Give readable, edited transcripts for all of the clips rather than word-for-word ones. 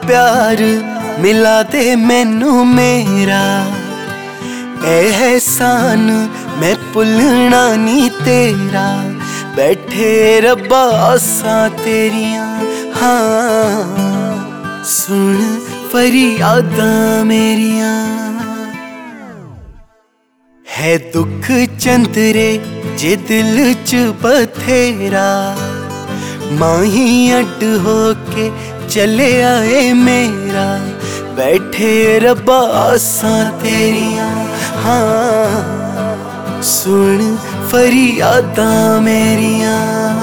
प्यार मिला दे मैनू मेरा, एहसान मैं भुलना नी तेरा। बैठे रब्बा आसां तेरियां, हाँ सुन फरियादां मेरियां। है दुख चंदरे जे दिल च बथेरा, माही अड होके चले आए मेरा। बैठे रब्बा आसां तेरियां, हाँ सुन फरियादां मेरियां।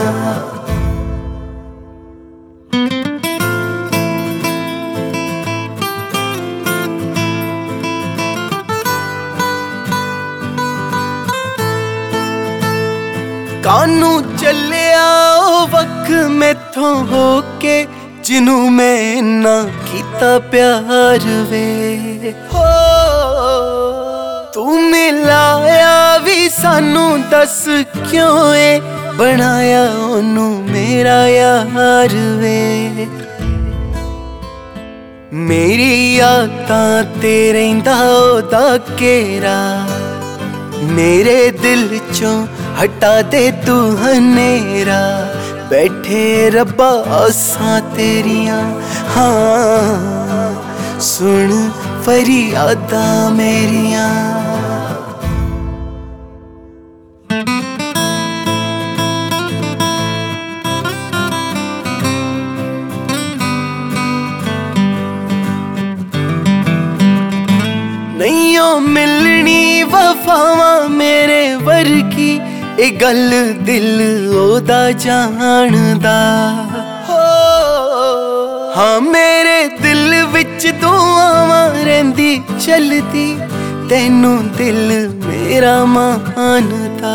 कानू चलिया ओ वक्त मैथों होके, जिनू मैं इन्ना कीता प्यार वे। हो तू मिलाया भी सानू, दस क्यों ए बनाया ओनू मेरा यार वे। मेरी यादां ते रहिंदा ओदा घेरा, मेरे दिल चों हटा दे तू हनेरा। बैठे रब्बा आसां तेरियां, हाँ सुन फरियादां मेरियां। नहीं ओ मिलनी वफावां मेरे वर्गी, ए गल दिल ओदा जानदा। हो हाँ मेरे दिल विच दुआवां रहिंदी चलदी, तैनू दिल मेरा मानदा।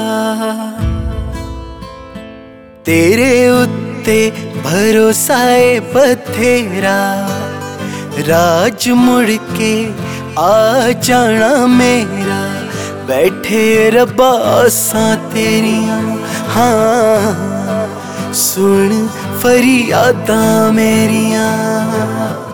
तेरे उत्ते भरोसा ए बथेरा, राज मुड़ के आ जाना मेरा। बैठे रब्बा आसां तेरियां, हाँ सुन फरियादां मेरियां।